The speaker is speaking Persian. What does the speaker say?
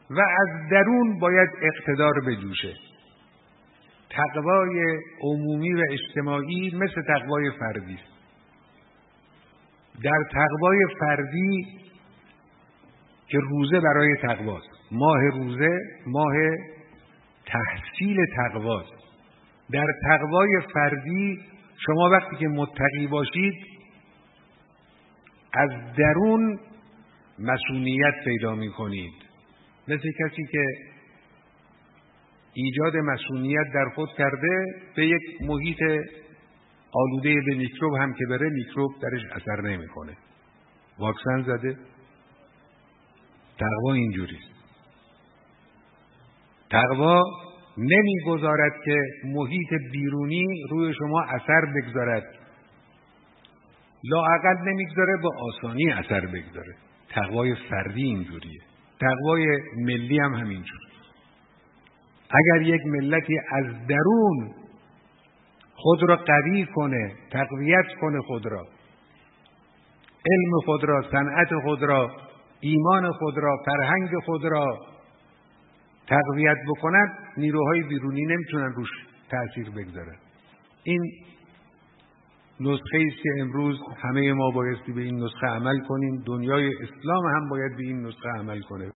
و از درون باید اقتدار بجوشه. تقوای عمومی و اجتماعی مثل تقوای فردی است. در تقوای فردی که روزه برای تقواست، ماه روزه ماه تحصیل تقواست. در تقوای فردی شما وقتی که متقی باشید از درون مسئولیت پیدا می کنید، مثل کسی که ایجاد مسئولیت در خود کرده به یک محیط آلوده به میکروب هم که بره میکروب درش اثر نمی کنه. واکسن زده. تقوا اینجوریست. تقوا نمیگذارد که محیط بیرونی روی شما اثر بگذارد، لااقل نمیگذاره به آسانی اثر بگذاره. تقوای فردی اینجوریه. تقوای ملی هم همینجور. اگر یک ملتی از درون خود را قوی کنه، تقویت کنه خود را، علم خود را، صنعت خود را، ایمان خود را، فرهنگ خود را تقویت بکند، نیروهای بیرونی نمیتونن روش تأثیر بگذارن. این نسخه است که امروز همه ما بایستی به این نسخه عمل کنیم. دنیای اسلام هم باید به این نسخه عمل کنه.